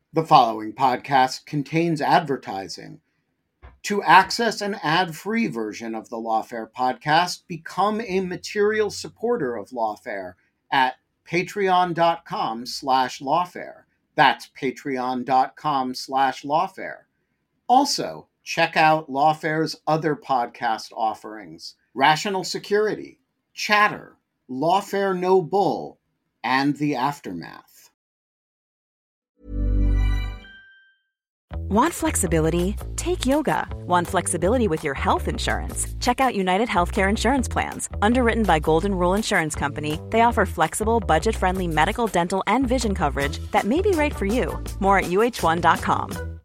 The following podcast contains advertising. To access an ad-free version of the Lawfare podcast, become a material supporter of Lawfare at patreon.com/lawfare. That's patreon.com/lawfare. Also, check out Lawfare's other podcast offerings: Rational Security, Chatter, Lawfare No Bull, and The Aftermath. Want flexibility? Take yoga. Want flexibility with your health insurance? Check out United Healthcare Insurance Plans. Underwritten by Golden Rule Insurance Company, they offer flexible, budget-friendly medical, dental, and vision coverage that may be right for you. More at UH1.com.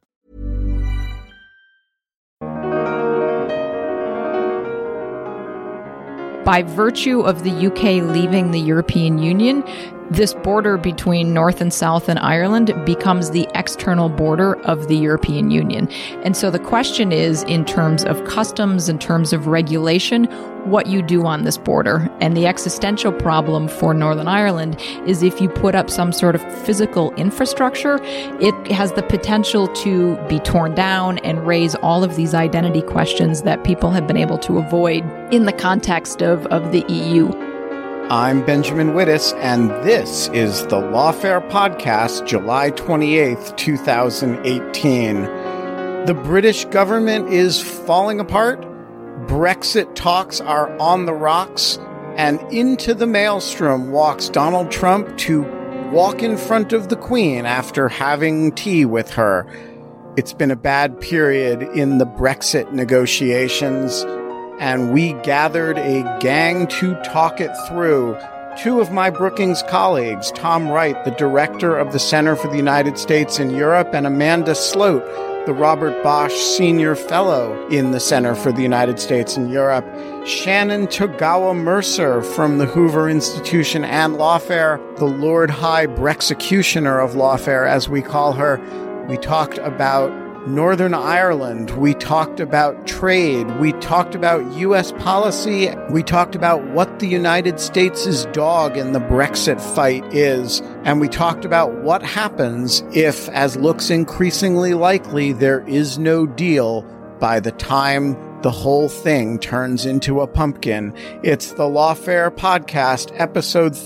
By virtue of the UK leaving the European Union, this border between North and South and Ireland becomes the external border of the European Union. And so the question is, in terms of customs, in terms of regulation, what you do on this border. And the existential problem for Northern Ireland is if you put up some sort of physical infrastructure, it has the potential to be torn down and raise all of these identity questions that people have been able to avoid in the context of the EU. I'm Benjamin Wittes, and this is the Lawfare Podcast, July 28th, 2018. The British government is falling apart, Brexit talks are on the rocks, and into the maelstrom walks Donald Trump to walk in front of the Queen after having tea with her. It's been a bad period in the Brexit negotiations, and we gathered a gang to talk it through. Two of my Brookings colleagues, Tom Wright, the director of the Center for the United States in Europe, and Amanda Sloat, the Robert Bosch Senior Fellow in the Center for the United States in Europe, Shannon Togawa Mercer from the Hoover Institution and Lawfare, the Lord High Brexecutioner of Lawfare, as we call her. We talked about Northern Ireland, we talked about trade, we talked about U.S. policy, we talked about what the United States' dog in the Brexit fight is, and we talked about what happens if, as looks increasingly likely, there is no deal by the time the whole thing turns into a pumpkin. It's the Lawfare Podcast, episode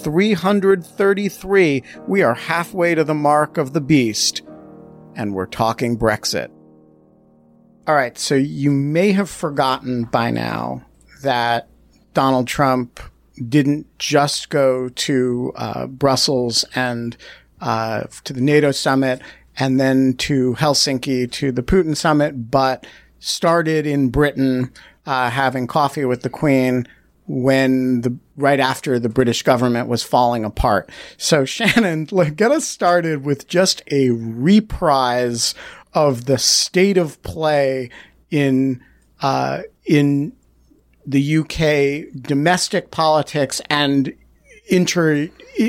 333. We are halfway to the mark of the beast. And we're talking Brexit. All right, so you may have forgotten by now that Donald Trump didn't just go to Brussels and to the NATO summit and then to Helsinki to the Putin summit, but started in Britain having coffee with the Queen right after the British government was falling apart. So Shannon, get us started with just a reprise of the state of play in the UK domestic politics and inter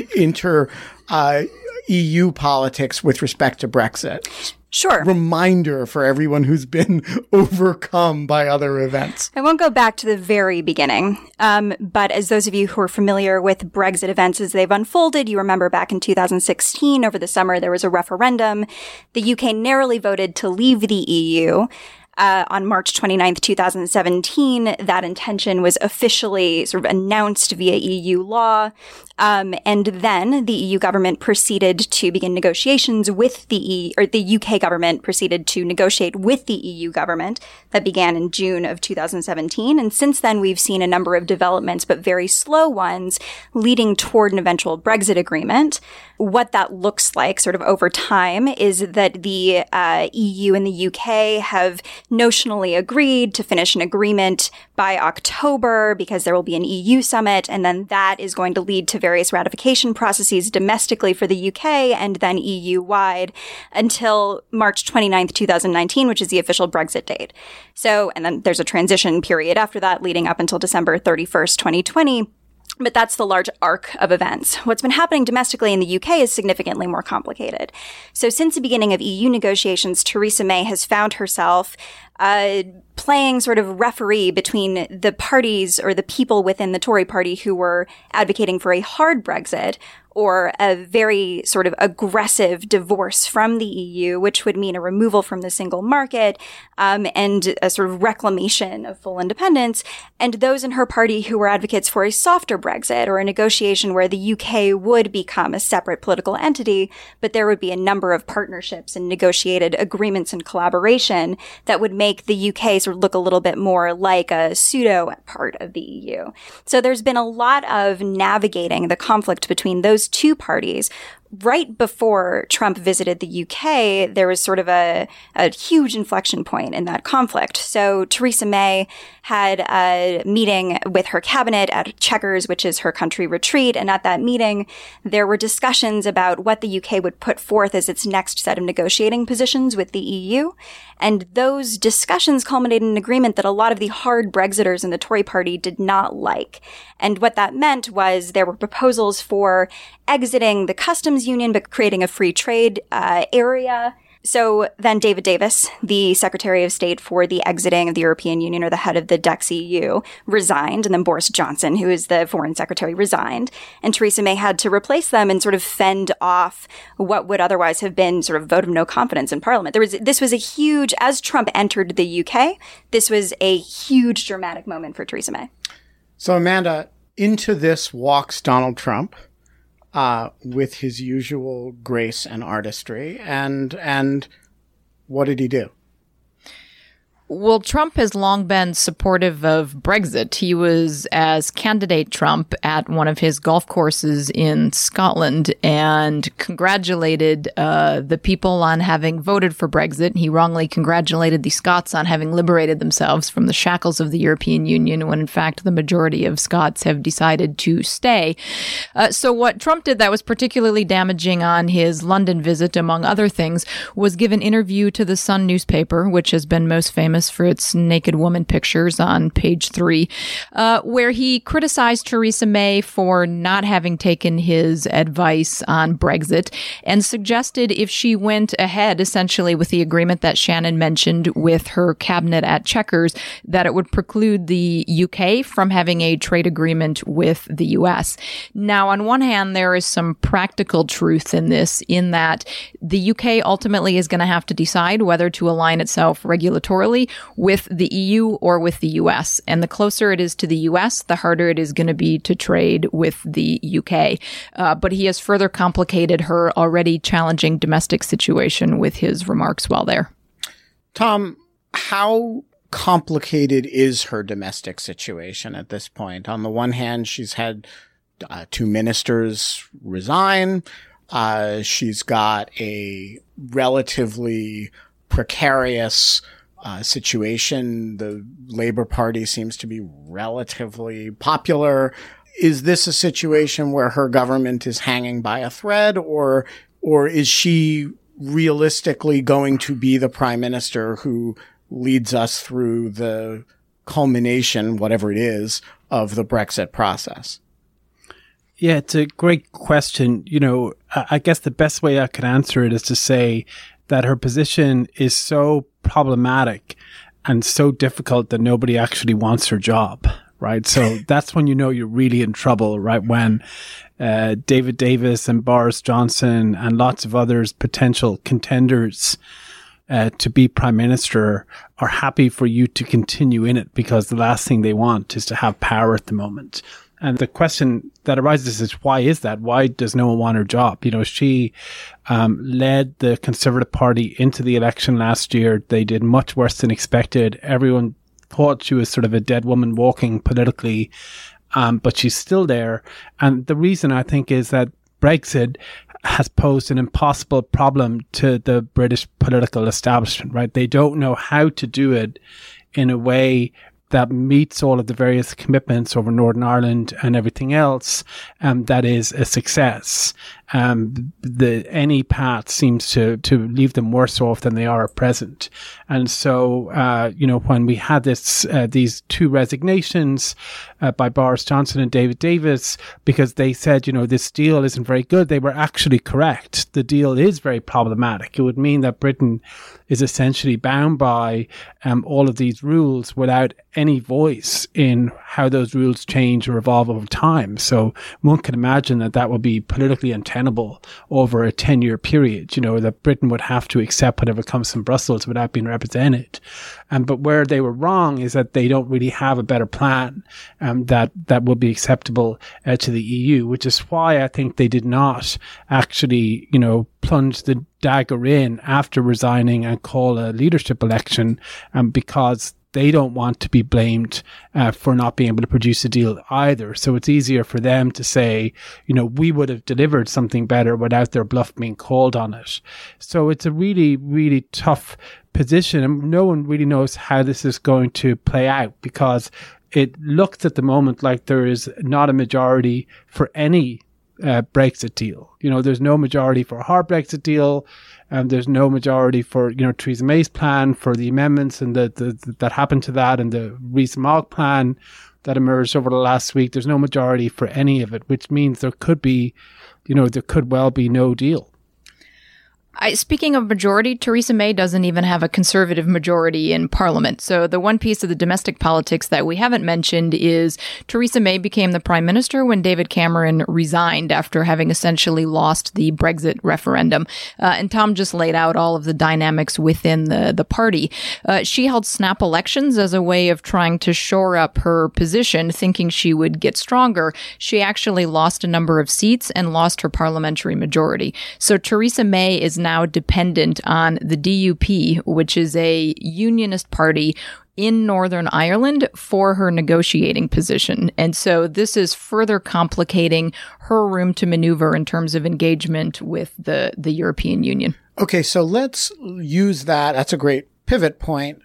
EU politics with respect to Brexit. Sure. Reminder for everyone who's been overcome by other events. I won't go back to the very beginning, but as those of you who are familiar with Brexit events as they've unfolded, you remember back in 2016, over the summer, there was a referendum. The UK narrowly voted to leave the EU. On March 29th, 2017, that intention was officially sort of announced via EU law. And then the EU government proceeded to begin negotiations with the UK government proceeded to negotiate with the EU government. That began in June of 2017. And since then, we've seen a number of developments, but very slow ones, leading toward an eventual Brexit agreement. What that looks like sort of over time is that the EU and the UK have notionally agreed to finish an agreement by October because there will be an EU summit, and then that is going to lead to various ratification processes domestically for the UK and then EU-wide until March 29th, 2019, which is the official Brexit date. So, and then there's a transition period after that leading up until December 31st, 2020. But that's the large arc of events. What's been happening domestically in the UK is significantly more complicated. So since the beginning of EU negotiations, Theresa May has found herself playing sort of referee between the parties or the people within the Tory party who were advocating for a hard Brexit or a very sort of aggressive divorce from the EU, which would mean a removal from the single market, and a sort of reclamation of full independence, and those in her party who were advocates for a softer Brexit, or a negotiation where the UK would become a separate political entity, but there would be a number of partnerships and negotiated agreements and collaboration that would make the UK sort of look a little bit more like a pseudo part of the EU. So there's been a lot of navigating the conflict between those two parties. Right before Trump visited the UK, there was sort of a huge inflection point in that conflict. So Theresa May had a meeting with her cabinet at Chequers, which is her country retreat. And at that meeting, there were discussions about what the UK would put forth as its next set of negotiating positions with the EU. And those discussions culminated in an agreement that a lot of the hard Brexiters in the Tory party did not like. And what that meant was there were proposals for exiting the customs union, but creating a free trade area. So then David Davis, the Secretary of State for the exiting of the European Union, or the head of the DexEU, resigned. And then Boris Johnson, who is the Foreign Secretary, resigned. And Theresa May had to replace them and sort of fend off what would otherwise have been sort of vote of no confidence in Parliament. This was a huge, as Trump entered the UK, this was a huge dramatic moment for Theresa May. So Amanda, into this walks Donald Trump. With his usual grace and artistry. And what did he do? Well, Trump has long been supportive of Brexit. He was, as candidate Trump, at one of his golf courses in Scotland and congratulated the people on having voted for Brexit. He wrongly congratulated the Scots on having liberated themselves from the shackles of the European Union, when in fact the majority of Scots have decided to stay. So what Trump did that was particularly damaging on his London visit, among other things, was give an interview to the Sun newspaper, which has been most famous for its naked woman pictures on page 3, where he criticized Theresa May for not having taken his advice on Brexit and suggested if she went ahead, essentially with the agreement that Shannon mentioned with her cabinet at Chequers, that it would preclude the UK from having a trade agreement with the US. Now, on one hand, there is some practical truth in this, in that the UK ultimately is going to have to decide whether to align itself regulatorily with the EU or with the US. And the closer it is to the US, the harder it is going to be to trade with the UK. But he has further complicated her already challenging domestic situation with his remarks while there. Tom, how complicated is her domestic situation at this point? On the one hand, she's had 2 ministers resign. She's got a relatively precarious situation. The Labour Party seems to be relatively popular. Is this a situation where her government is hanging by a thread, or is she realistically going to be the prime minister who leads us through the culmination, whatever it is, of the Brexit process? Yeah, it's a great question. You know, I guess the best way I could answer it is to say that her position is so problematic and so difficult that nobody actually wants her job, right? So that's when you know you're really in trouble, right? When David Davis and Boris Johnson and lots of others, potential contenders to be prime minister, are happy for you to continue in it, because the last thing they want is to have power at the moment. And the question that arises is, why is that? Why does no one want her job? You know, she led the Conservative Party into the election last year. They did much worse than expected. Everyone thought she was sort of a dead woman walking politically, but she's still there. And the reason, I think, is that Brexit has posed an impossible problem to the British political establishment, right? They don't know how to do it in a way that meets all of the various commitments over Northern Ireland and everything else, that is a success. any path seems to leave them worse off than they are at present. And so, when we had these two resignations by Boris Johnson and David Davis, because they said, this deal isn't very good, they were actually correct. The deal is very problematic. It would mean that Britain is essentially bound by all of these rules without any voice in how those rules change or evolve over time. So one can imagine that would be politically untenable over a 10-year period, that Britain would have to accept whatever comes from Brussels without being represented. But where they were wrong is that they don't really have a better plan that would be acceptable to the EU, which is why I think they did not actually, plunge the dagger in after resigning and call a leadership election, because they don't want to be blamed for not being able to produce a deal either. So it's easier for them to say, we would have delivered something better without their bluff being called on it. So it's a really, really tough position, and no one really knows how this is going to play out, because it looks at the moment like there is not a majority for any Brexit deal. There's no majority for a hard Brexit deal. There's no majority for, Theresa May's plan, for the amendments and that happened to that, and the Rees-Mogg plan that emerged over the last week. There's no majority for any of it, which means there could be, there could well be no deal. Speaking of majority, Theresa May doesn't even have a Conservative majority in Parliament. So the one piece of the domestic politics that we haven't mentioned is Theresa May became the Prime Minister when David Cameron resigned after having essentially lost the Brexit referendum. And Tom just laid out all of the dynamics within the party. She held snap elections as a way of trying to shore up her position, thinking she would get stronger. She actually lost a number of seats and lost her parliamentary majority. So Theresa May is now dependent on the DUP, which is a unionist party in Northern Ireland, for her negotiating position. And so this is further complicating her room to maneuver in terms of engagement with the European Union. Okay, so let's use that. That's a great pivot point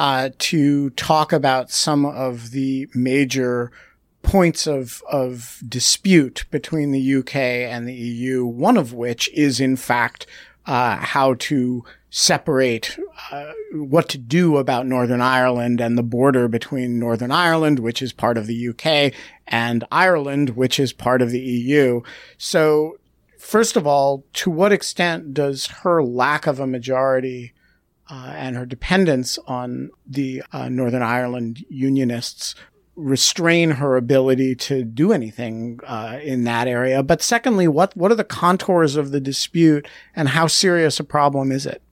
to talk about some of the major points of dispute between the UK and the EU, one of which is, in fact, how to separate what to do about Northern Ireland and the border between Northern Ireland, which is part of the UK, and Ireland, which is part of the EU. So, first of all, to what extent does her lack of a majority and her dependence on the Northern Ireland unionists restrain her ability to do anything in that area? But secondly, what are the contours of the dispute, and how serious a problem is it?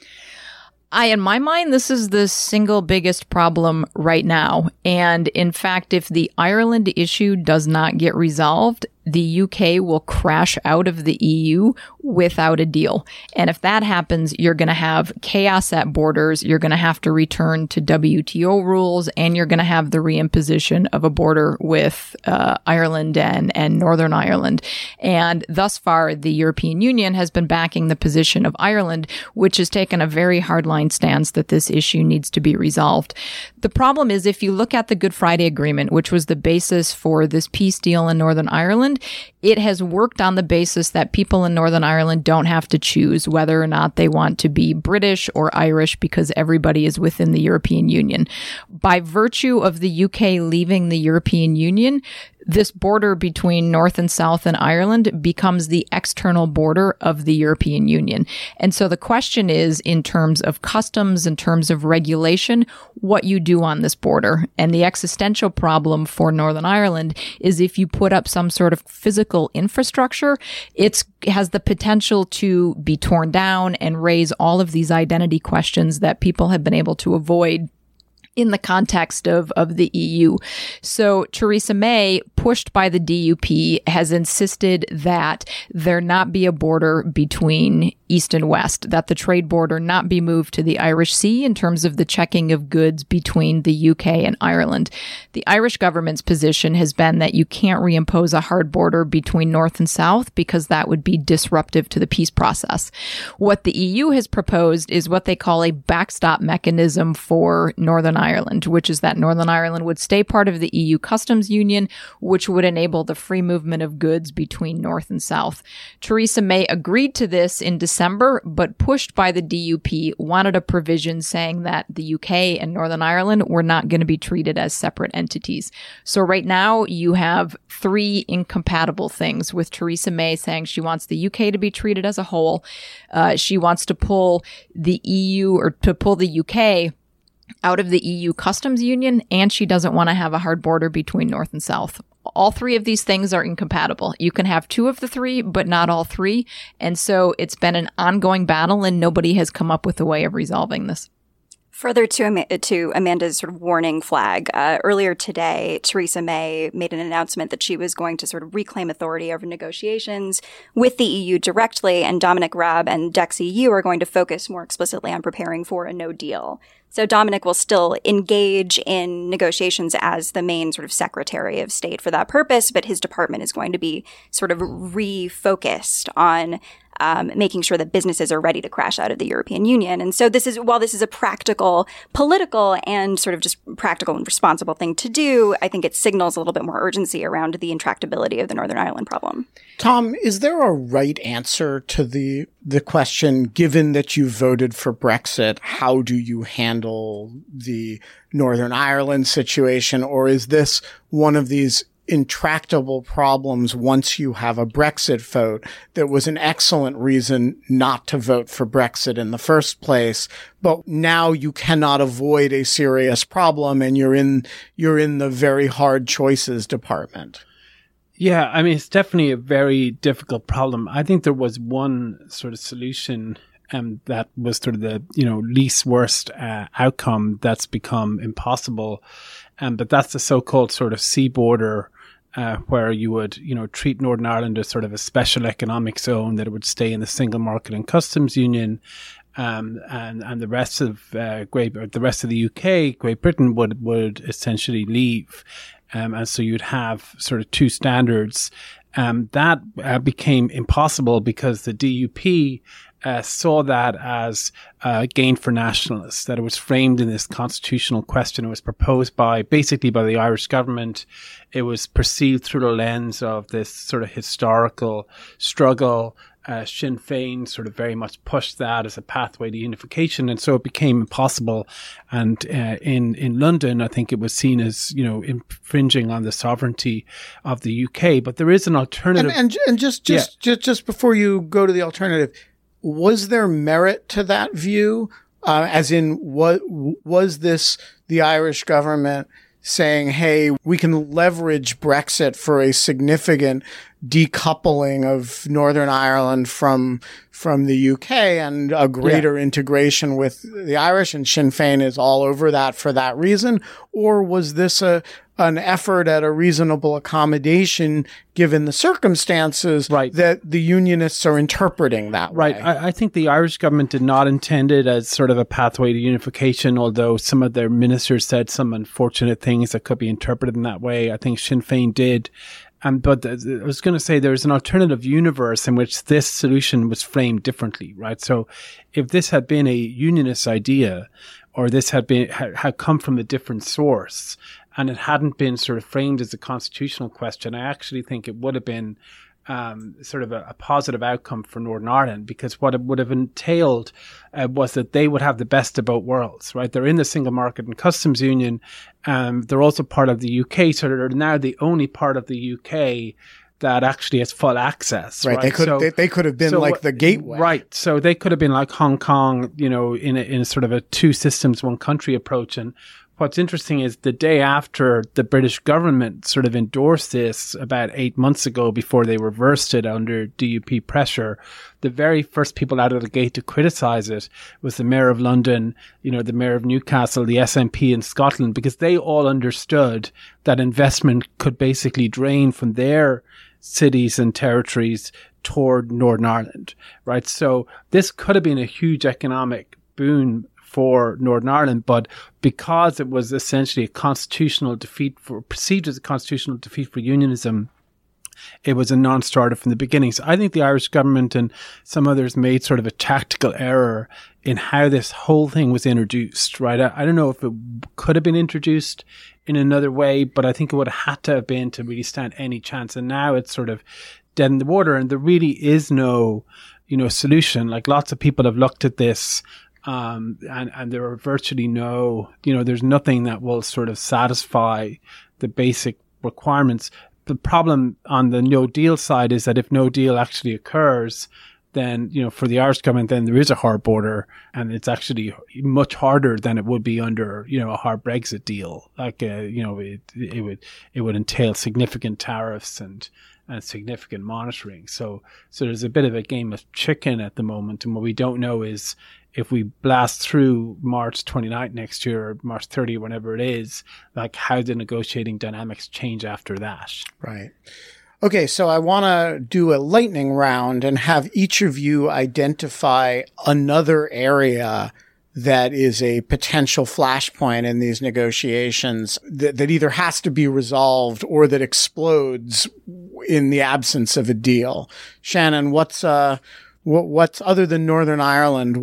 In my mind, this is the single biggest problem right now. And in fact, if the Ireland issue does not get resolved, the UK will crash out of the EU without a deal. And if that happens, you're going to have chaos at borders. You're going to have to return to WTO rules, and you're going to have the reimposition of a border with Ireland and Northern Ireland. And thus far, the European Union has been backing the position of Ireland, which has taken a very hardline stance that this issue needs to be resolved. The problem is, if you look at the Good Friday Agreement, which was the basis for this peace deal in Northern Ireland, it has worked on the basis that people in Northern Ireland don't have to choose whether or not they want to be British or Irish, because everybody is within the European Union. By virtue of the UK leaving the European Union, this border between North and South in Ireland becomes the external border of the European Union. And so the question is, in terms of customs, in terms of regulation, what you do on this border. And the existential problem for Northern Ireland is, if you put up some sort of physical infrastructure, it has the potential to be torn down and raise all of these identity questions that people have been able to avoid in the context of the EU. So Theresa May, pushed by the DUP, has insisted that there not be a border between East and West, that the trade border not be moved to the Irish Sea in terms of the checking of goods between the UK and Ireland. The Irish government's position has been that you can't reimpose a hard border between North and South because that would be disruptive to the peace process. What the EU has proposed is what they call a backstop mechanism for Northern Ireland, which is that Northern Ireland would stay part of the EU customs union, which would enable the free movement of goods between North and South. Theresa May agreed to this in December, but pushed by the DUP, wanted a provision saying that the UK and Northern Ireland were not going to be treated as separate entities. So right now you have three incompatible things, with Theresa May saying she wants the UK to be treated as a whole. She wants to pull the EU, or to pull the UK out of the EU customs union, and she doesn't want to have a hard border between North and South. All three of these things are incompatible. You can have two of the three, but not all three. And so it's been an ongoing battle, and nobody has come up with a way of resolving this. Further to Amanda's sort of warning flag, earlier today, Theresa May made an announcement that she was going to sort of reclaim authority over negotiations with the EU directly, and Dominic Raab and DexEU are going to focus more explicitly on preparing for a no deal. So Dominic will still engage in negotiations as the main sort of Secretary of State for that purpose, but his department is going to be sort of refocused on making sure that businesses are ready to crash out of the European Union. And so while this is a practical, political, and sort of just practical and responsible thing to do, I think it signals a little bit more urgency around the intractability of the Northern Ireland problem. Tom, is there a right answer to the question, given that you voted for Brexit, how do you handle the Northern Ireland situation? Or is this one of these intractable problems once you have a Brexit vote that was an excellent reason not to vote for Brexit in the first place, but now you cannot avoid a serious problem and you're in the very hard choices department? Yeah, I mean, it's definitely a very difficult problem. I think there was one sort of solution that was sort of the, least worst outcome that's become impossible. But that's the so-called sort of sea border, where you would, treat Northern Ireland as sort of a special economic zone that it would stay in the single market and customs union, and the rest of the rest of the UK, Great Britain would essentially leave, and so you'd have sort of two standards. That became impossible because the DUP saw that as a gain for nationalists, that it was framed in this constitutional question. It was proposed basically by the Irish government. It was perceived through the lens of this sort of historical struggle. Sinn Féin sort of very much pushed that as a pathway to unification, and so it became impossible. And in London, I think it was seen as infringing on the sovereignty of the UK. But there is an alternative. And just before you go to the alternative, was there merit to that view? As in, what was this the Irish government saying, hey, we can leverage Brexit for a significant decoupling of Northern Ireland from the UK and a greater integration with the Irish, and Sinn Féin is all over that for that reason? Or was this an effort at a reasonable accommodation given the circumstances that the unionists are interpreting that way? Right. I think the Irish government did not intend it as sort of a pathway to unification, although some of their ministers said some unfortunate things that could be interpreted in that way. I think Sinn Féin did. But I was going to say there's an alternative universe in which this solution was framed differently, right? So if this had been a unionist idea, or this had come from a different source, and it hadn't been sort of framed as a constitutional question, I actually think it would have been sort of a positive outcome for Northern Ireland, because what it would have entailed was that they would have the best of both worlds, right? They're in the single market and customs union. They're also part of the UK, so they're now the only part of the UK that actually has full access. Right. They could have been like the gateway. Right. So they could have been like Hong Kong, in a sort of a two systems, one country approach. And what's interesting is the day after the British government sort of endorsed this about 8 months ago, before they reversed it under DUP pressure, the very first people out of the gate to criticize it was the Mayor of London, the Mayor of Newcastle, the SNP in Scotland, because they all understood that investment could basically drain from their cities and territories toward Northern Ireland, right? So this could have been a huge economic boon for Northern Ireland, but because it was essentially a constitutional defeat perceived as a constitutional defeat for unionism, it was a non-starter from the beginning. So I think the Irish government and some others made sort of a tactical error in how this whole thing was introduced, right? I don't know if it could have been introduced in another way, but I think it would have had to have been to really stand any chance. And now it's sort of dead in the water, and there really is no, solution. Like, lots of people have looked at this, and there are virtually no, there's nothing that will sort of satisfy the basic requirements. The problem on the no deal side is that if no deal actually occurs, then, for the Irish government, then there is a hard border, and it's actually much harder than it would be under, a hard Brexit deal. Like, it would entail significant tariffs and significant monitoring. So there's a bit of a game of chicken at the moment. And what we don't know is if we blast through March 29th next year, or March 30th, whenever it is, like, how the negotiating dynamics change after that. Right. Okay, so I want to do a lightning round and have each of you identify another area that is a potential flashpoint in these negotiations that either has to be resolved or that explodes in the absence of a deal. Shannon, what's other than Northern Ireland?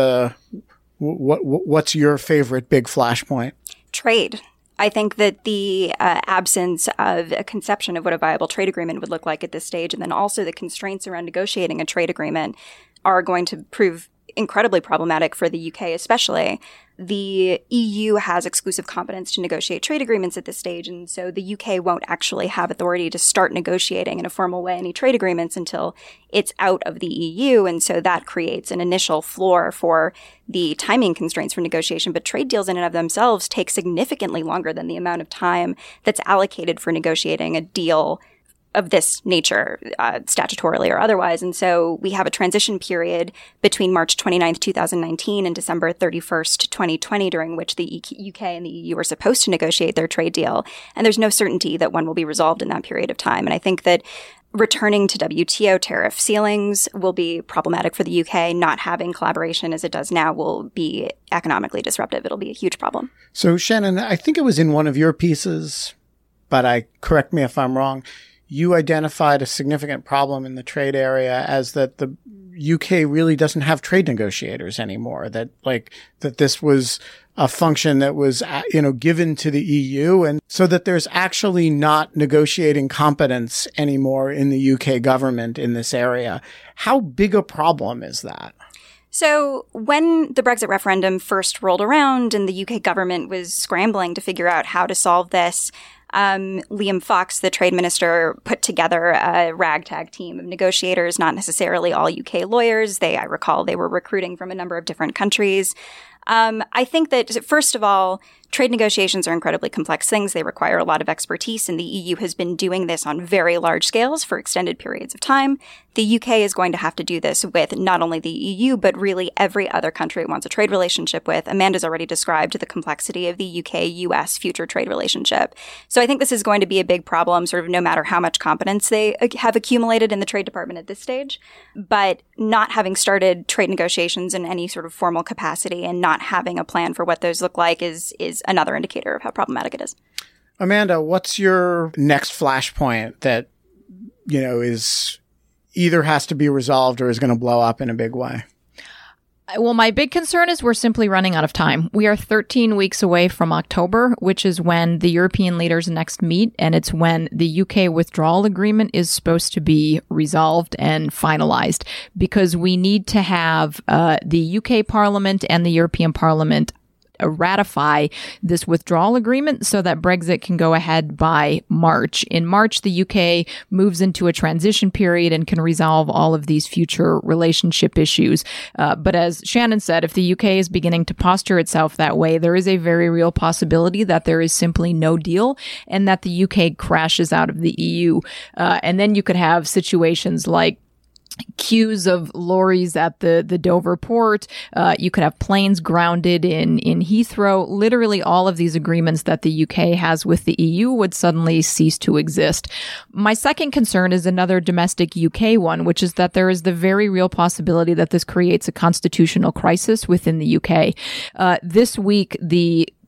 What's your favorite big flashpoint? Trade. I think that the absence of a conception of what a viable trade agreement would look like at this stage, and then also the constraints around negotiating a trade agreement, are going to prove incredibly problematic for the UK especially. The EU has exclusive competence to negotiate trade agreements at this stage, and so the UK won't actually have authority to start negotiating in a formal way any trade agreements until it's out of the EU, and so that creates an initial floor for the timing constraints for negotiation. But trade deals in and of themselves take significantly longer than the amount of time that's allocated for negotiating a deal of this nature, statutorily or otherwise. And so we have a transition period between March 29th, 2019 and December 31st, 2020, during which the UK and the EU are supposed to negotiate their trade deal. And there's no certainty that one will be resolved in that period of time. And I think that returning to WTO tariff ceilings will be problematic for the UK. Not having collaboration as it does now will be economically disruptive. It'll be a huge problem. So Shannon, I think it was in one of your pieces, but correct me if I'm wrong, you identified a significant problem in the trade area as that the UK really doesn't have trade negotiators anymore, that this was a function that was, given to the EU, and so that there's actually not negotiating competence anymore in the UK government in this area. How big a problem is that? So when the Brexit referendum first rolled around and the UK government was scrambling to figure out how to solve this, Liam Fox, the trade minister, put together a ragtag team of negotiators, not necessarily all UK lawyers. I recall they were recruiting from a number of different countries. I think that, first of all, trade negotiations are incredibly complex things. They require a lot of expertise, and the EU has been doing this on very large scales for extended periods of time. The UK is going to have to do this with not only the EU, but really every other country it wants a trade relationship with. Amanda's already described the complexity of the UK-US future trade relationship. So I think this is going to be a big problem, sort of no matter how much competence they have accumulated in the Trade Department at this stage. But not having started trade negotiations in any sort of formal capacity and not having a plan for what those look like is another indicator of how problematic it is. Amanda, what's your next flashpoint that, is either has to be resolved or is going to blow up in a big way? Well, my big concern is we're simply running out of time. We are 13 weeks away from October, which is when the European leaders next meet, and it's when the UK withdrawal agreement is supposed to be resolved and finalized, because we need to have the UK Parliament and the European Parliament ratify this withdrawal agreement so that Brexit can go ahead by March. In March, the UK moves into a transition period and can resolve all of these future relationship issues. But as Shannon said, if the UK is beginning to posture itself that way, there is a very real possibility that there is simply no deal and that the UK crashes out of the EU. And then you could have situations like queues of lorries at the Dover port. You could have planes grounded in Heathrow. Literally all of these agreements that the UK has with the EU would suddenly cease to exist. My second concern is another domestic UK one, which is that there is the very real possibility that this creates a constitutional crisis within the UK. This week, the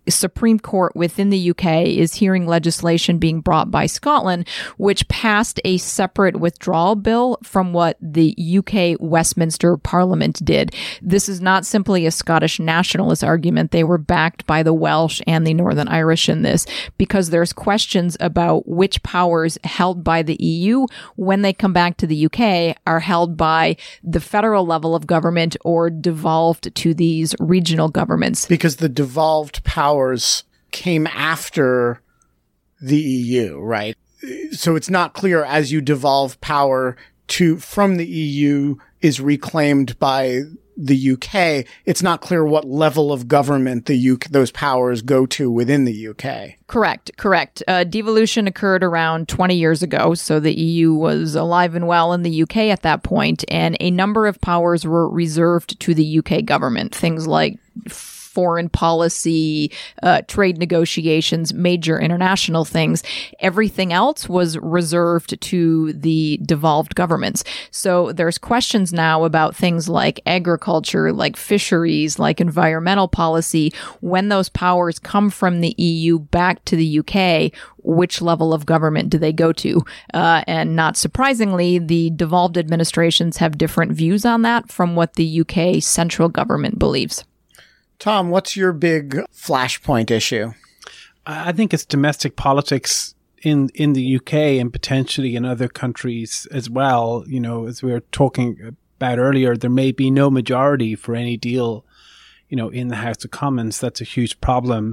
Supreme Court within the UK is hearing legislation being brought by Scotland, which passed a separate withdrawal bill from what the UK Westminster Parliament did. This is not simply a Scottish nationalist argument. They were backed by the Welsh and the Northern Irish in this, because there's questions about which powers held by the EU when they come back to the UK are held by the federal level of government or devolved to these regional governments. Because the devolved powers came after the EU, right? So it's not clear as you devolve power from the EU is reclaimed by the UK. It's not clear what level of government those powers go to within the UK. Correct. Devolution occurred around 20 years ago, so the EU was alive and well in the UK at that point, and a number of powers were reserved to the UK government. Things like foreign policy, trade negotiations, major international things. Everything else was reserved to the devolved governments. So there's questions now about things like agriculture, like fisheries, like environmental policy. When those powers come from the EU back to the UK, which level of government do they go to? And not surprisingly, the devolved administrations have different views on that from what the UK central government believes. Tom, what's your big flashpoint issue? I think it's domestic politics in the UK and potentially in other countries as well. You know, as we were talking about earlier, there may be no majority for any deal, in the House of Commons. That's a huge problem.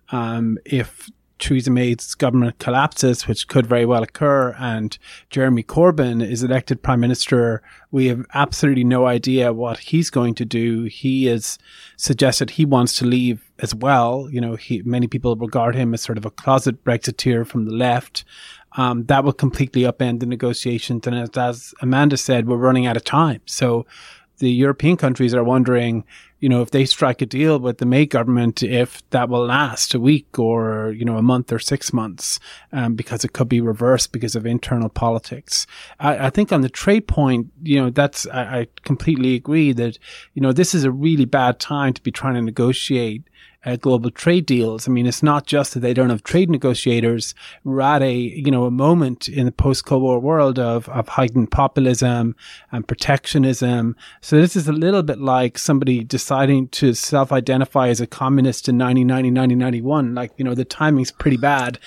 If Theresa May's government collapses, which could very well occur, and Jeremy Corbyn is elected Prime Minister, we have absolutely no idea what he's going to do. He has suggested he wants to leave as well. Many people regard him as sort of a closet Brexiteer from the left. That will completely upend the negotiations. And as Amanda said, we're running out of time. So the European countries are wondering, if they strike a deal with the May government, if that will last a week or, a month or 6 months, because it could be reversed because of internal politics. I think on the trade point, I completely agree that, this is a really bad time to be trying to negotiate global trade deals. I mean, it's not just that they don't have trade negotiators. We're at a moment in the post-Cold War world of heightened populism and protectionism. So this is a little bit like somebody deciding to self-identify as a communist in 1991. Like, the timing's pretty bad.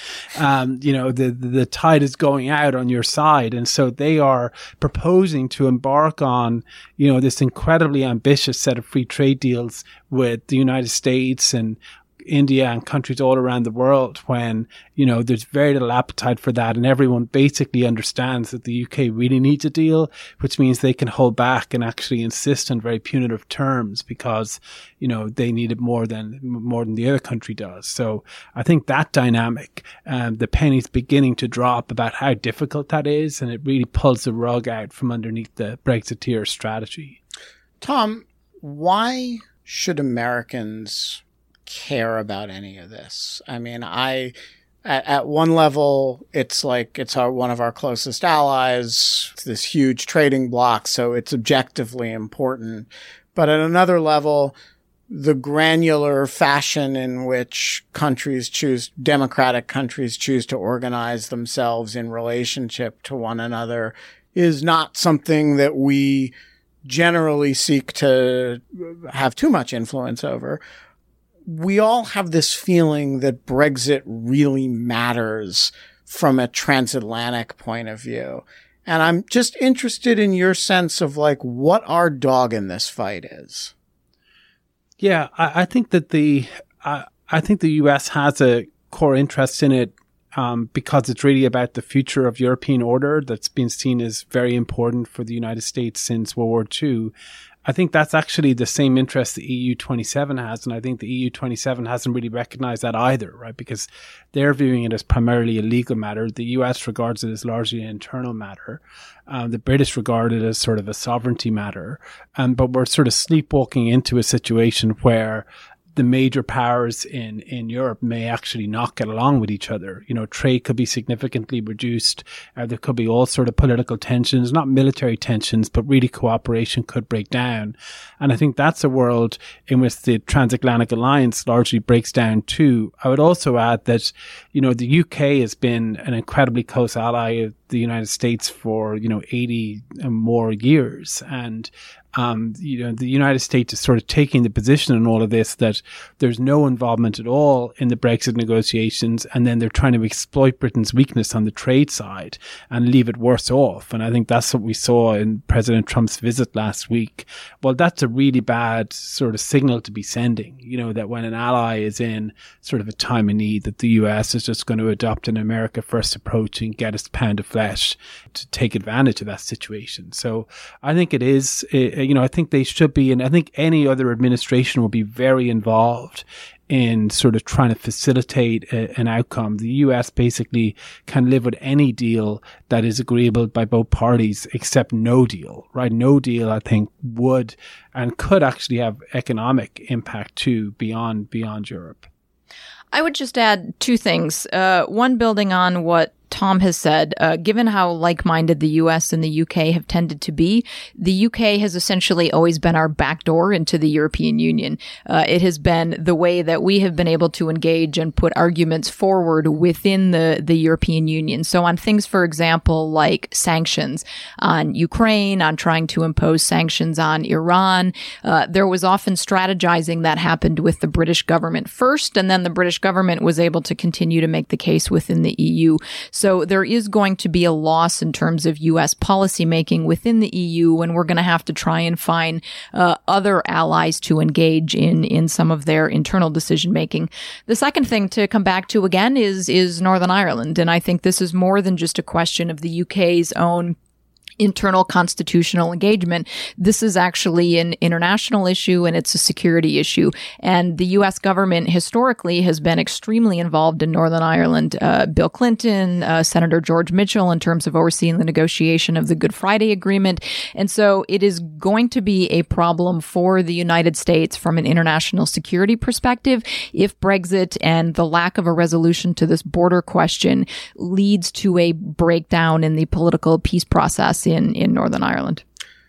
The tide is going out on your side. And so they are proposing to embark on, this incredibly ambitious set of free trade deals with the United States and India and countries all around the world when, there's very little appetite for that. And everyone basically understands that the UK really needs a deal, which means they can hold back and actually insist on very punitive terms because, they need it more than the other country does. So I think that dynamic, the penny's beginning to drop about how difficult that is. And it really pulls the rug out from underneath the Brexiteer strategy. Tom, why should Americans care about any of this? I mean, at one level, it's like it's one of our closest allies. It's this huge trading bloc, so it's objectively important. But at another level, the granular fashion in which democratic countries choose to organize themselves in relationship to one another is not something that we generally seek to have too much influence over. We all have this feeling that Brexit really matters from a transatlantic point of view. And I'm just interested in your sense of what our dog in this fight is. Yeah, I think that the US has a core interest in it because it's really about the future of European order that's been seen as very important for the United States since World War II. I think that's actually the same interest the EU27 has, and I think the EU27 hasn't really recognized that either, right? Because they're viewing it as primarily a legal matter. The US regards it as largely an internal matter. The British regard it as sort of a sovereignty matter. But we're sort of sleepwalking into a situation where the major powers in Europe may actually not get along with each other. Trade could be significantly reduced. There could be all sort of political tensions, not military tensions, but really cooperation could break down. And I think that's a world in which the transatlantic alliance largely breaks down too. I would also add that, the UK has been an incredibly close ally of the United States for, 80 and more years. And the United States is sort of taking the position in all of this that there's no involvement at all in the Brexit negotiations, and then they're trying to exploit Britain's weakness on the trade side and leave it worse off. And I think that's what we saw in President Trump's visit last week. Well, that's a really bad sort of signal to be sending, that when an ally is in sort of a time of need, that the US is just going to adopt an America first approach and get its pound of flesh to take advantage of that situation. So I think it is, I think they should be, and I think any other administration will be very involved in sort of trying to facilitate an outcome. The US basically can live with any deal that is agreeable by both parties except no deal, right? No deal, I think, would and could actually have economic impact too beyond Europe. I would just add two things. One, building on what Tom has said, given how like-minded the US and the UK have tended to be, the UK has essentially always been our backdoor into the European Union. It has been the way that we have been able to engage and put arguments forward within the European Union. So on things, for example, like sanctions on Ukraine, on trying to impose sanctions on Iran, there was often strategizing that happened with the British government first, and then the British government was able to continue to make the case within the EU. So there is going to be a loss in terms of U.S. policymaking within the EU, and we're going to have to try and find other allies to engage in some of their internal decision making. The second thing to come back to again is Northern Ireland, and I think this is more than just a question of the UK's own internal constitutional engagement. This is actually an international issue, and it's a security issue. And the U.S. government historically has been extremely involved in Northern Ireland. Bill Clinton, Senator George Mitchell, in terms of overseeing the negotiation of the Good Friday Agreement. And so it is going to be a problem for the United States from an international security perspective if Brexit and the lack of a resolution to this border question leads to a breakdown in the political peace process in Northern Ireland.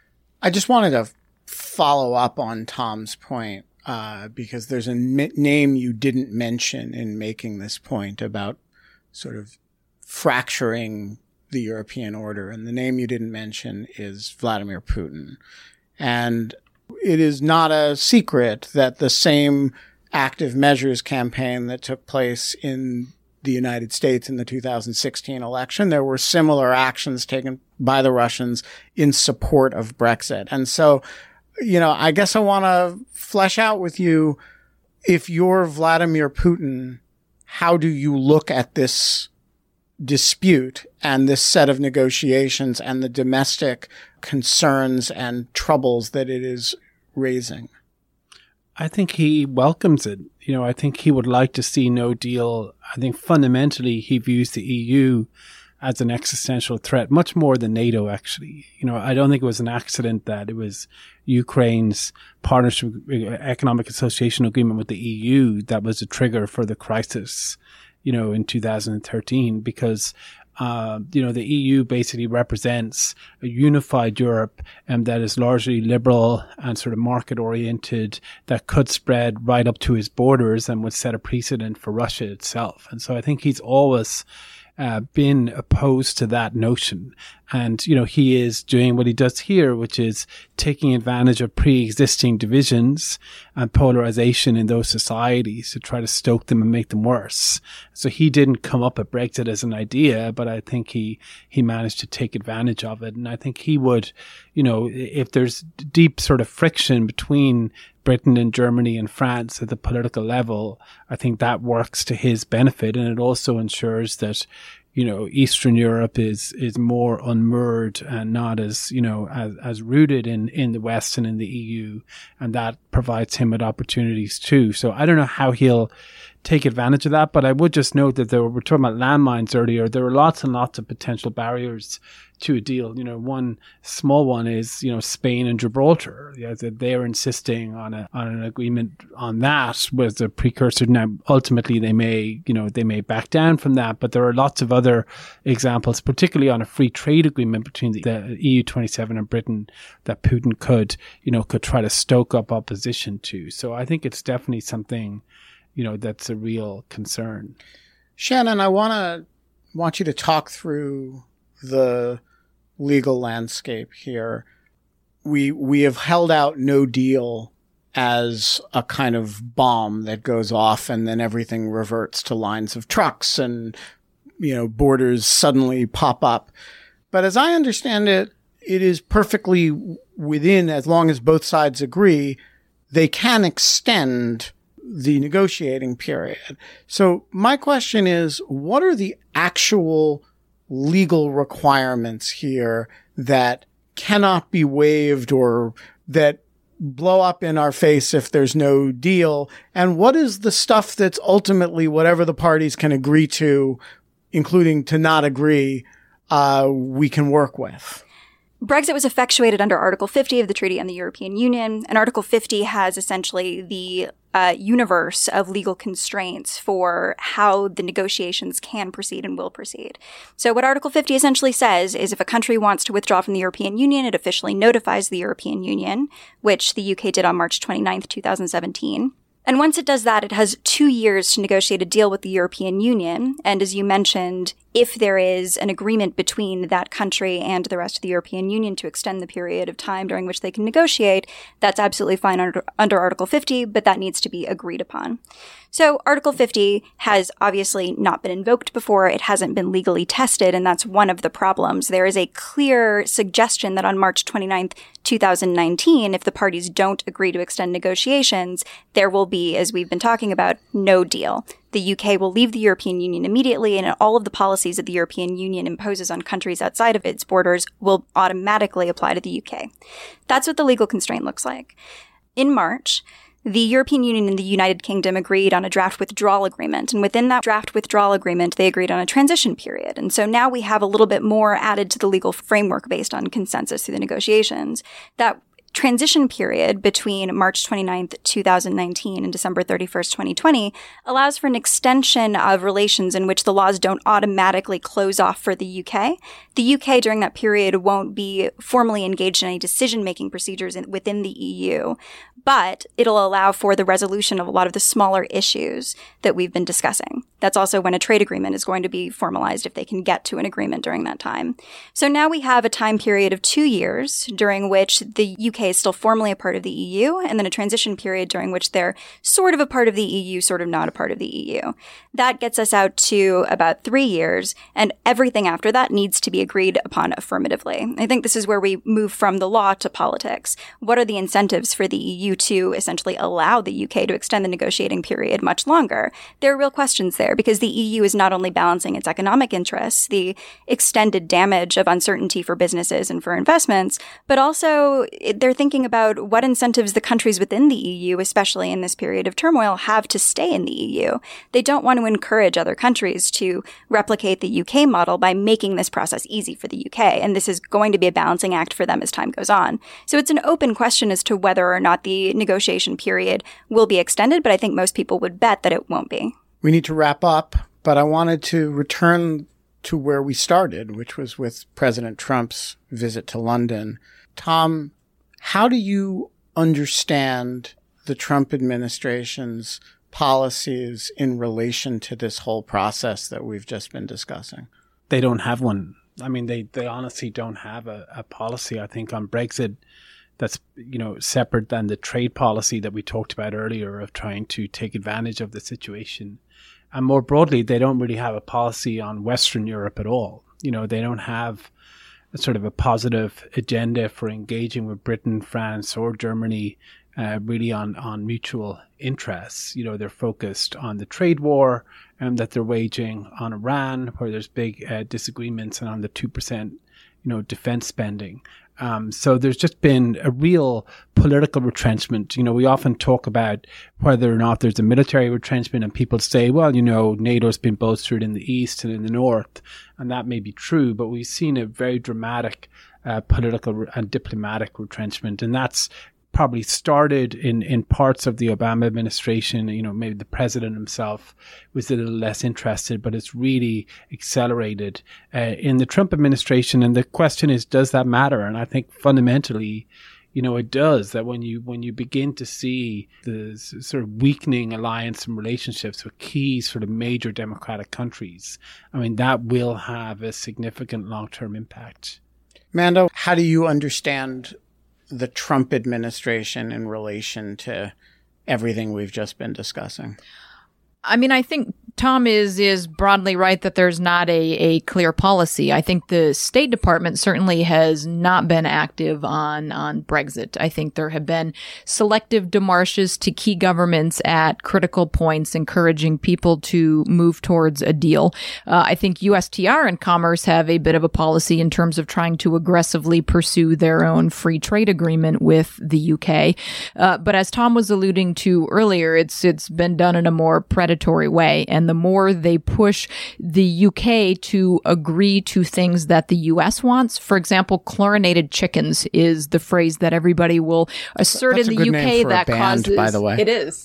I just wanted to follow up on Tom's point because there's a name you didn't mention in making this point about sort of fracturing the European order. And the name you didn't mention is Vladimir Putin. And it is not a secret that the same active measures campaign that took place in the United States in the 2016 election, there were similar actions taken by the Russians in support of Brexit. And so, I guess I want to flesh out with you, if you're Vladimir Putin, how do you look at this dispute and this set of negotiations and the domestic concerns and troubles that it is raising? I think he welcomes it. I think he would like to see no deal. I think fundamentally he views the EU as an existential threat, much more than NATO, actually. I don't think it was an accident that it was Ukraine's partnership economic association agreement with the EU that was a trigger for the crisis, in 2013, because the EU basically represents a unified Europe that is largely liberal and sort of market oriented, that could spread right up to his borders and would set a precedent for Russia itself. And so I think he's always been opposed to that notion. And, he is doing what he does here, which is taking advantage of pre-existing divisions and polarization in those societies to try to stoke them and make them worse. So he didn't come up with Brexit as an idea, but I think he managed to take advantage of it. And I think he would, if there's deep sort of friction between Britain and Germany and France at the political level, I think that works to his benefit. And it also ensures that, Eastern Europe is more unmoored and not as, as rooted in the West and in the EU. And that provides him with opportunities too. So I don't know how he'll take advantage of that, but I would just note that we're talking about landmines earlier. There are lots and lots of potential barriers to a deal. One small one is, Spain and Gibraltar. Yeah, that they're insisting on an agreement on that was a precursor. Now, ultimately, they may back down from that, but there are lots of other examples, particularly on a free trade agreement between the EU27 and Britain, that Putin could try to stoke up opposition to. So I think it's definitely something, that's a real concern. Shannon, I want you to talk through the legal landscape here. We have held out no deal as a kind of bomb that goes off and then everything reverts to lines of trucks and, borders suddenly pop up. But as I understand it, it is perfectly within, as long as both sides agree, they can extend the negotiating period. So my question is, what are the actual legal requirements here that cannot be waived or that blow up in our face if there's no deal? And what is the stuff that's ultimately, whatever the parties can agree to, including to not agree, we can work with? Brexit was effectuated under Article 50 of the Treaty on the European Union, and Article 50 has essentially the universe of legal constraints for how the negotiations can proceed and will proceed. So what Article 50 essentially says is if a country wants to withdraw from the European Union, it officially notifies the European Union, which the UK did on March 29th, 2017. And once it does that, it has 2 years to negotiate a deal with the European Union. And as you mentioned, if there is an agreement between that country and the rest of the European Union to extend the period of time during which they can negotiate, that's absolutely fine under Article 50, but that needs to be agreed upon. So Article 50 has obviously not been invoked before. It hasn't been legally tested, and that's one of the problems. There is a clear suggestion that on March 29th, 2019, if the parties don't agree to extend negotiations, there will be, as we've been talking about, no deal. The UK will leave the European Union immediately, and all of the policies that the European Union imposes on countries outside of its borders will automatically apply to the UK. That's what the legal constraint looks like. In March, the European Union and the United Kingdom agreed on a draft withdrawal agreement, and within that draft withdrawal agreement, they agreed on a transition period. And so now we have a little bit more added to the legal framework based on consensus through the negotiations. That transition period between March 29th, 2019 and December 31st, 2020 allows for an extension of relations in which the laws don't automatically close off for the UK. The UK during that period won't be formally engaged in any decision-making procedures within the EU, but it'll allow for the resolution of a lot of the smaller issues that we've been discussing. That's also when a trade agreement is going to be formalized if they can get to an agreement during that time. So now we have a time period of 2 years during which the UK is still formally a part of the EU, and then a transition period during which they're sort of a part of the EU, sort of not a part of the EU. That gets us out to about 3 years, and everything after that needs to be agreed upon affirmatively. I think this is where we move from the law to politics. What are the incentives for the EU to essentially allow the UK to extend the negotiating period much longer? There are real questions there, because the EU is not only balancing its economic interests, the extended damage of uncertainty for businesses and for investments, but also they're thinking about what incentives the countries within the EU, especially in this period of turmoil, have to stay in the EU. They don't want to encourage other countries to replicate the UK model by making this process easy for the UK, and this is going to be a balancing act for them as time goes on. So it's an open question as to whether or not the negotiation period will be extended, but I think most people would bet that it won't be. We need to wrap up, but I wanted to return to where we started, which was with President Trump's visit to London. Tom, how do you understand the Trump administration's policies in relation to this whole process that we've just been discussing? They don't have one. I mean, they honestly don't have a policy, I think, on Brexit that's, separate than the trade policy that we talked about earlier of trying to take advantage of the situation. And more broadly, they don't really have a policy on Western Europe at all. They don't have a sort of a positive agenda for engaging with Britain, France, or Germany, really on mutual interests. They're focused on the trade war that they're waging on Iran, where there's big disagreements, and on the 2%, defense spending. So there's just been a real political retrenchment. We often talk about whether or not there's a military retrenchment, and people say, well, NATO's been bolstered in the east and in the north, and that may be true, but we've seen a very dramatic political and diplomatic retrenchment, and that's probably started in parts of the Obama administration. Maybe the president himself was a little less interested, but it's really accelerated in the Trump administration. And the question is, does that matter? And I think fundamentally, it does. That when you begin to see the sort of weakening alliance and relationships with key sort of major democratic countries, that will have a significant long-term impact. Mando, how do you understand the Trump administration in relation to everything we've just been discussing? I think Tom is broadly right that there's not a clear policy. I think the State Department certainly has not been active on Brexit. I think there have been selective démarches to key governments at critical points, encouraging people to move towards a deal. I think USTR and Commerce have a bit of a policy in terms of trying to aggressively pursue their own free trade agreement with the UK. But as Tom was alluding to earlier, it's been done in a more predatory way. And the more they push the UK to agree to things that the US wants, for example, chlorinated chickens is the phrase that everybody will assert in the UK that causes, by the way. It is.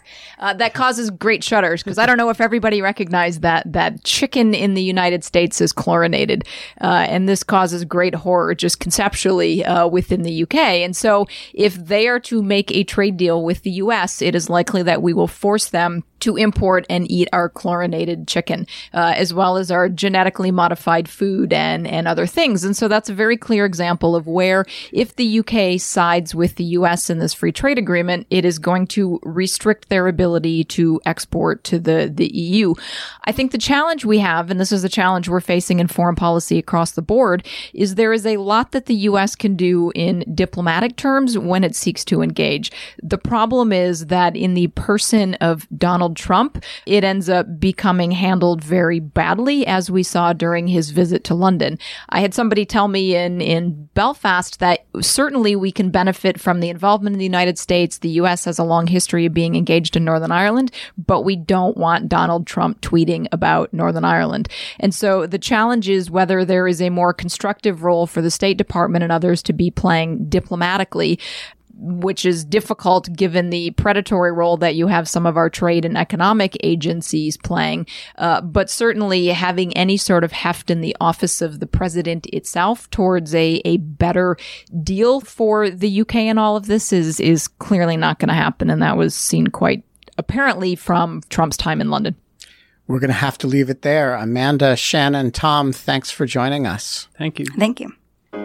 That causes great shudders, because I don't know if everybody recognized that chicken in the United States is chlorinated. And this causes great horror just conceptually within the UK. And so if they are to make a trade deal with the US, it is likely that we will force them to import and eat our chlorinated chicken, as well as our genetically modified food and other things. And so that's a very clear example of where, if the UK sides with the US in this free trade agreement, it is going to restrict their ability to export to the EU. I think the challenge we have, and this is the challenge we're facing in foreign policy across the board, is there is a lot that the US can do in diplomatic terms when it seeks to engage. The problem is that in the person of Donald Trump, it ends up becoming handled very badly, as we saw during his visit to London. I had somebody tell me in Belfast that certainly we can benefit from the involvement of the United States. The U.S. has a long history of being engaged in Northern Ireland, but we don't want Donald Trump tweeting about Northern Ireland. And so the challenge is whether there is a more constructive role for the State Department and others to be playing diplomatically, which is difficult given the predatory role that you have some of our trade and economic agencies playing. But certainly having any sort of heft in the office of the president itself towards a better deal for the UK in all of this is clearly not going to happen. And that was seen quite apparently from Trump's time in London. We're going to have to leave it there. Amanda, Shannon, Tom, thanks for joining us. Thank you. Thank you.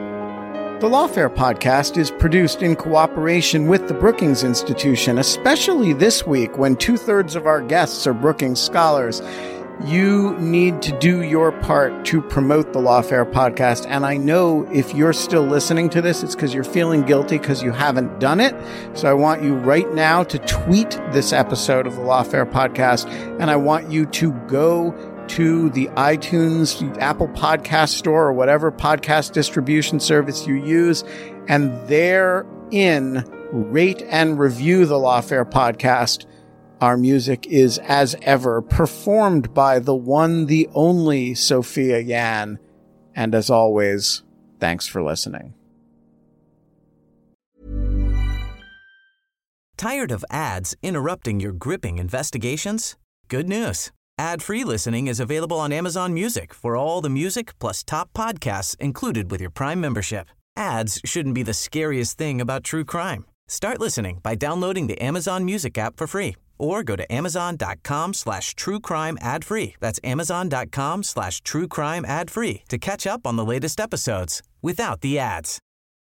The Lawfare podcast is produced in cooperation with the Brookings Institution, especially this week when 2/3 of our guests are Brookings scholars. You need to do your part to promote the Lawfare podcast. And I know if you're still listening to this, it's because you're feeling guilty because you haven't done it. So I want you right now to tweet this episode of the Lawfare podcast. And I want you to go to the iTunes, Apple Podcast Store, or whatever podcast distribution service you use, and therein rate and review the Lawfare podcast. Our music is, as ever, performed by the one, the only Sophia Yan. And as always, thanks for listening. Tired of ads interrupting your gripping investigations? Good news. Ad-free listening is available on Amazon Music for all the music plus top podcasts included with your Prime membership. Ads shouldn't be the scariest thing about true crime. Start listening by downloading the Amazon Music app for free or go to amazon.com/truecrime ad-free. That's amazon.com/truecrime ad-free to catch up on the latest episodes without the ads.